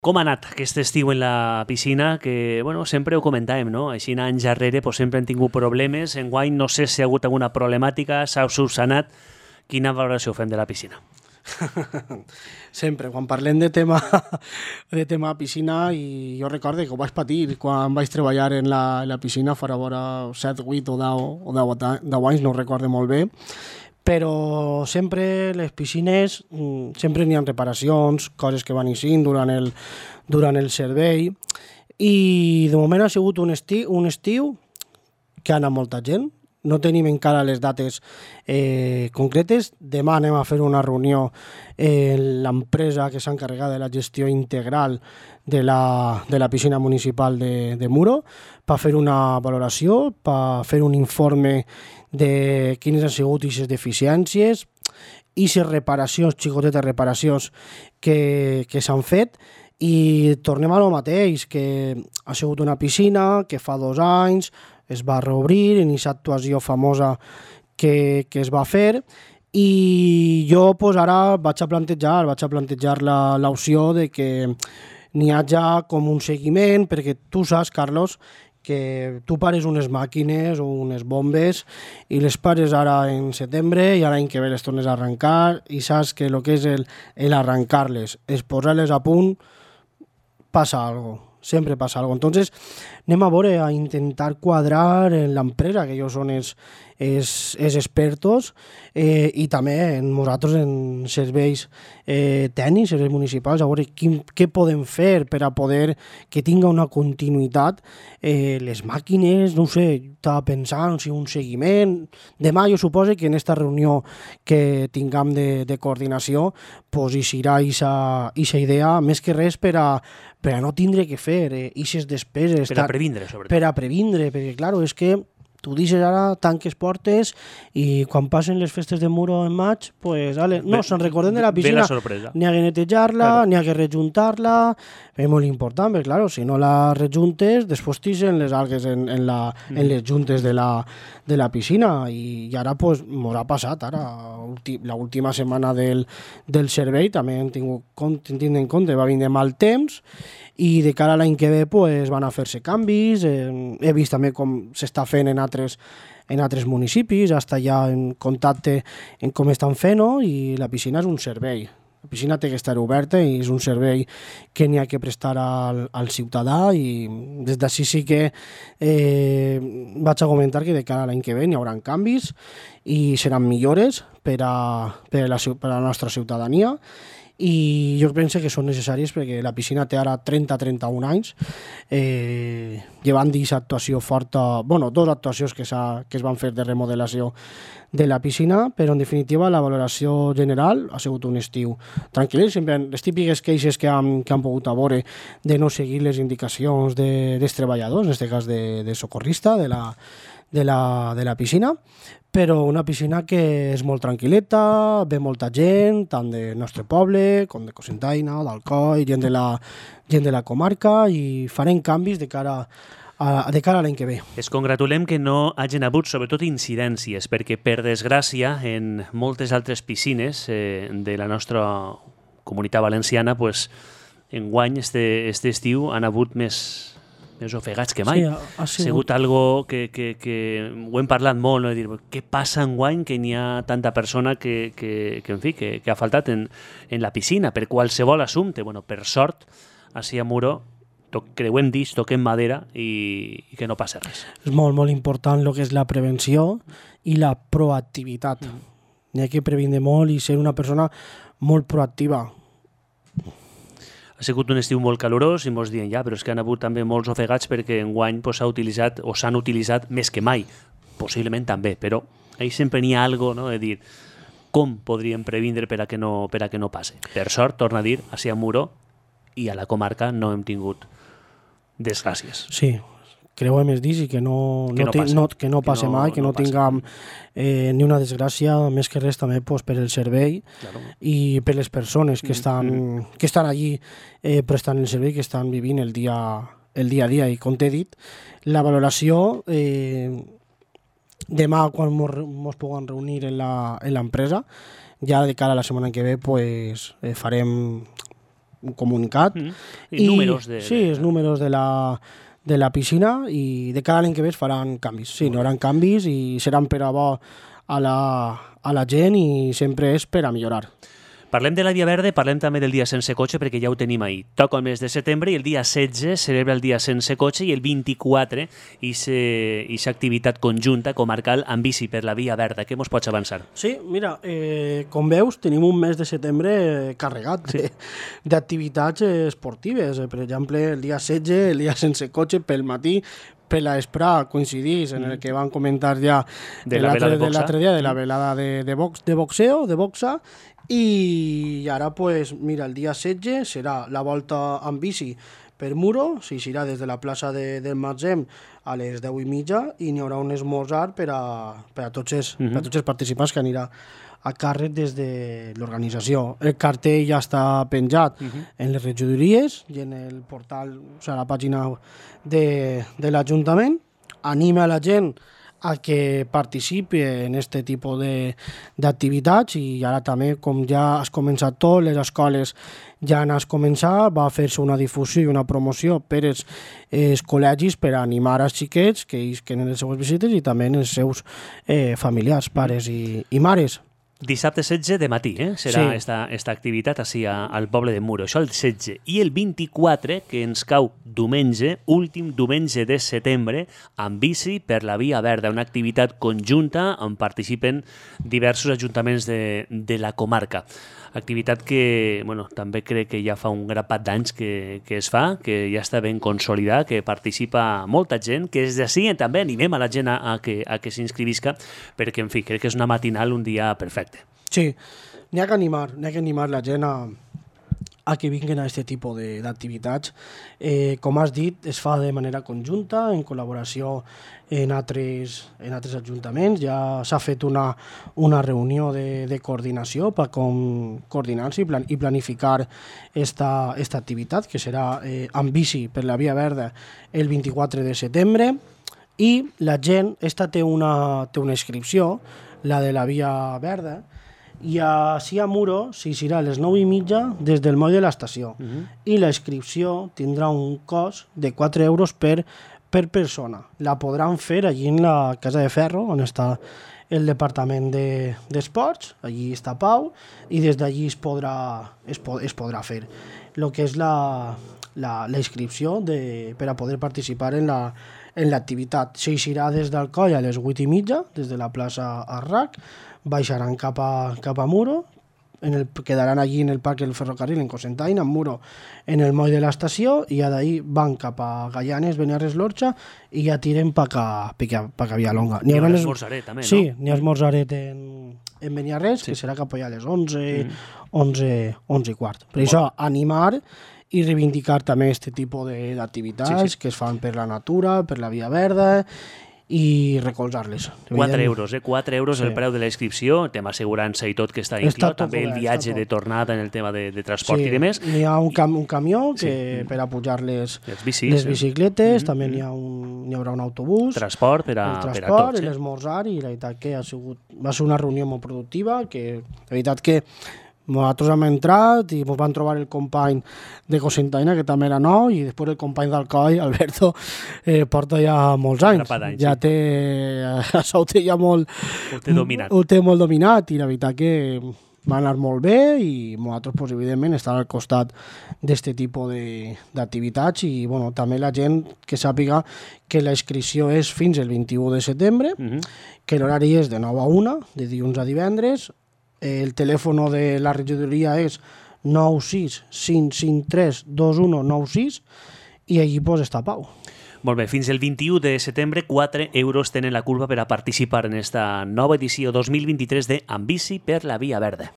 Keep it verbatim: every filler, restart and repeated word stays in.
Com ha anat aquest estiu en la piscina? Que, bueno, sempre ho comentàvem, no? Així anys darrere pues, sempre hem tingut problemes. Enguany no sé si ha hagut alguna problemàtica, s'ha subsanat. Quina valoració fem de la piscina? Sempre, quan parlem de tema de tema piscina, i jo recordo que ho vaig patir quan vaig treballar en la, en la piscina farà vora set, vuit o deu, o deu anys, no ho recordo molt bé, però sempre les piscines, sempre n'hi ha reparacions, coses que van eixint durant el, durant el servei, i de moment ha sigut un estiu, un estiu que ha anat molta gent. No tenim encara les dates eh, concretes. Demà anem a fer una reunió en l'empresa que s'ha encarregat de la gestió integral de la, de la piscina municipal de, de Muro per fer una valoració, per fer un informe de quines han sigut aquestes deficiències i les reparacions, xicotetes reparacions que, que s'han fet. I tornem a lo mateix, que ha sigut una piscina que fa dos anys es va reobrir en aquesta actuació famosa que, que es va fer, i jo pues, ara vaig a plantejar, vaig a plantejar l'opció de que n'hi hagi com un seguiment, perquè tu saps, Carlos, que tu pares unes màquines o unes bombes i les pares ara en setembre i l'any que ve les tornes a arrencar, i saps que el que és l'arrencar-les, és posar-les a punt, passa alguna cosa. Sempre passa alguna cosa. Entonces, anem a veure, a intentar quadrar en l'empresa, que ells són els, els, els expertos, eh, i també en nosaltres en serveis eh, tècnics, serveis municipals, a veure quin, què podem fer per a poder que tinga una continuïtat. Eh, les màquines, no ho sé, estava pensant si un seguiment. Demà jo suposo que en aquesta reunió que tinguem de, de coordinació pues, hi serà aquesta idea, més que res per a per a no tindre que fer aquestes eh, despeses. Per a previndre, sobretot. Per a previndre, perquè, clar, és que tu dices ara, tanques portes, i quan passen les festes de Muro en maig, pues, ale, no, se'n recorden de la piscina, n'hi ha que netejar-la, claro. N'hi ha que rejuntar-la, és molt important, perquè, clar, si no la rejuntes, després t'ixen les algues en, en, la, mm. en les juntes de la, de la piscina, i, i ara, pues, m'haurà passat, ara, l'última setmana del, del servei, també hem tingut compte, hem tingut en compte, va vindre mal temps, i de cara a l'any que ve pues, van a fer-se canvis. Eh, he vist també com s'està fent en altres, en altres municipis, hasta ja en contacte en com estan fent-ho, i la piscina és un servei. La piscina té que estar oberta i és un servei que n'hi ha que prestar al, al ciutadà, i des d'ací sí que eh, vaig a comentar que de cara a l'any que ve n'hi haurà canvis i seran millores per a, per a, la, per a la nostra ciutadania, i jo penso que són necessàries perquè la piscina té ara trenta a trenta-un anys, eh, llevant d'aquesta actuació forta, bueno, dues actuacions que, que es van fer de remodelació de la piscina, però en definitiva la valoració general ha sigut un estiu tranquil. Sempre les típiques queixes que han, que han pogut a veure de no seguir les indicacions de, dels treballadors, en aquest cas de, de socorrista de la, de, la, de la piscina, però una piscina que és molt tranquil·leta, ve molta gent, tant del nostre poble, com de Cocentaina, d'Alcoi, gent de la, gent de la comarca, i farem canvis de cara a, de cara a l'any que ve. Es congratulem que no hagin hagut, sobretot, incidències, perquè, per desgràcia, en moltes altres piscines eh, de la nostra comunitat valenciana, pues, enguany, este, este estiu, han hagut més... més ofegats que mai. Sí, ha, ha sigut, sigut algo que, que, que ho hem parlat molt, no? De dir, què passa enguany que n'hi ha tanta persona que, que, que en fi, que, que ha faltat en, en la piscina per qualsevol assumpte. Bueno, per sort, així a Muro, to, creuem dits, toquem madera i, i que no passa res. És molt, molt important el que és la prevenció i la proactivitat. Mm. N'hi ha que previndre molt i ser una persona molt proactiva. Ha sigut un estiu molt calorós i molts diuen ja, però és que han hagut també molts ofegats perquè enguany pues, s'ha utilitzat o s'han utilitzat més que mai, possiblement també, però ahí sempre n'hi ha algo, no?, de dir com podríem previndre per a que no, per a que no passe. Per sort, torna a dir, a Muro i a la comarca no hem tingut desgràcies. Sí, creuem els dits i que no, que no, no, no, que no passe que no, mai, que no, no tinguem eh, ni una desgràcia, més que res també pues, per el servei, claro. I per les persones que estan, mm-hmm. que estan allí eh, prestant el servei, que estan vivint el dia, el dia a dia. I com t'he dit, la valoració, eh, demà quan ens puguem reunir en l'empresa, ja de cara a la setmana que ve pues, eh, farem un comunicat. Mm. I, I números de... Sí, els números de la, de la piscina, i de cada any que ve faran canvis. Sí, no haurà canvis i seran per a bo a la, a la gent i sempre és per a millorar. Parlem de la Via Verda, parlem també del dia sense cotxe perquè ja ho tenim ahir. Toca el mes de setembre i el dia setze celebra el dia sense cotxe i el vint-i-quatre aquesta activitat conjunta comarcal amb bici per la Via Verda. Què mos pots avançar? Sí, mira, eh, com veus, tenim un mes de setembre carregat sí. d'activitats esportives. Per exemple, el dia setze, el dia sense cotxe pel matí, per l'esprà coincidís en el que van comentar ja de l'altre dia de la velada de, de, box, de boxeo, de boxa, i ara, pues, mira, el dia setze serà la volta amb bici per Muro, si serà des de la plaça de, del Matzem a les deu i mitja, i n'hi haurà un esmorzar per a, per a, tots, els, uh -huh. per a tots els participants que anirà a càrrec des de l'organització. El cartell ja està penjat uh -huh. en les regidories i en el portal, o sigui, la pàgina de, de l'Ajuntament. Anima a la gent a que participi en aquest tipus d'activitats, i ara també, com ja has començat tot, les escoles ja han començat, va fer-se una difusió i una promoció per als, els col·legis per animar els xiquets que isquen en les seues visites i també en els seus eh, familiars, pares i, i mares. Dissabte setze de matí, eh? serà sí. esta, esta activitat així al poble de Muro. Això el setze. I el vint-i-quatre, que ens cau diumenge, últim diumenge de setembre, amb bici per la Via Verda, una activitat conjunta on participen diversos ajuntaments de, de la comarca. Activitat que bueno, també crec que ja fa un grapat d'anys que, que es fa, que ja està ben consolidat, que participa molta gent, que és d'ací també animem a la gent a, a que, a que s'inscrivisca, perquè, en fi, crec que és una matinal, un dia perfecte. Sí, n'hi ha que animar, n'hi ha que animar la gent a, a que vinguin a aquest tipus d'activitats. Eh, com has dit, es fa de manera conjunta, en col·laboració en altres, en altres ajuntaments. Ja s'ha fet una, una reunió de, de coordinació per com coordinar-se i, plan, i planificar esta, esta activitat, que serà eh, amb bici per la Via Verda el vint-i-quatre de setembre. I la gent, esta té una, té una inscripció, la de la Via Verda, i així a Muro s'hi serà a les nou i mitja des del moll de l'estació. Uh -huh. I la inscripció tindrà un cost de quatre euros per, per persona. La podran fer allí en la Casa de Ferro, on està el departament d'esports, de, allí està Pau, i des d'allí es podrà, es, pod, es podrà fer. El que és la, la, la inscripció de, per a poder participar en la en l'activitat. S'eixirà des del coll a les vuit i mitja, des de la plaça Arrac, baixaran cap a, cap a Muro, en el, quedaran allí en el parc del ferrocarril, en Cocentaina, en Muro, en el moll de l'estació, i ja d'ahir van cap a Gaianes, Beniarres, l'Orxa, i ja tiren pa ca, pa ca Villalonga. N'hi ha esmorzaret, també, no? Sí, n'hi ha esmorzaret en, en Beniarres, sí. que serà cap allà a les onze, mm. onze, onze i quart. Per això, animar i reivindicar també aquest tipus d'activitats sí, sí. que es fan per la natura, per la Via Verda, i recolzar-les. quatre euros, eh? quatre euros sí. el preu de la inscripció, tema assegurança i tot que està inclòs, també el viatge de tornada en el tema de, de transport sí. i demés. N'hi ha un, cam un camió que sí. per a pujar les, les, bicis, les bicicletes, mm -hmm. també n'hi ha un, n'hi haurà un autobús. Transport per a, el transport, per a tots. Eh? L'esmorzar, i la veritat que ha sigut, va ser una reunió molt productiva, que la veritat que nosaltres hem entrat i ens van trobar el company de Cocentaina, que també era nou, i després el company d'Alcoi, Alberto, eh, porta ja molts anys. anys ja sí. té, això ho té ja molt... Ho té dominat. Ho té molt dominat, i la veritat que va anar molt bé, i nosaltres, pues, evidentment, estem al costat d'aquest tipus d'activitats, i bueno, també la gent que sàpiga que la inscripció és fins el vint-i-u de setembre, uh -huh. que l'horari és de nou a una, de dilluns a divendres. El telèfon de la regidoria és nou sis cinc cinc tres dos u nou sis, i allí pues, està Pau. Molt bé, fins el vint-i-u de setembre, quatre euros tenen la curva per a participar en esta nova edició dos mil vint-i-tres de Amb bici per la Via Verda.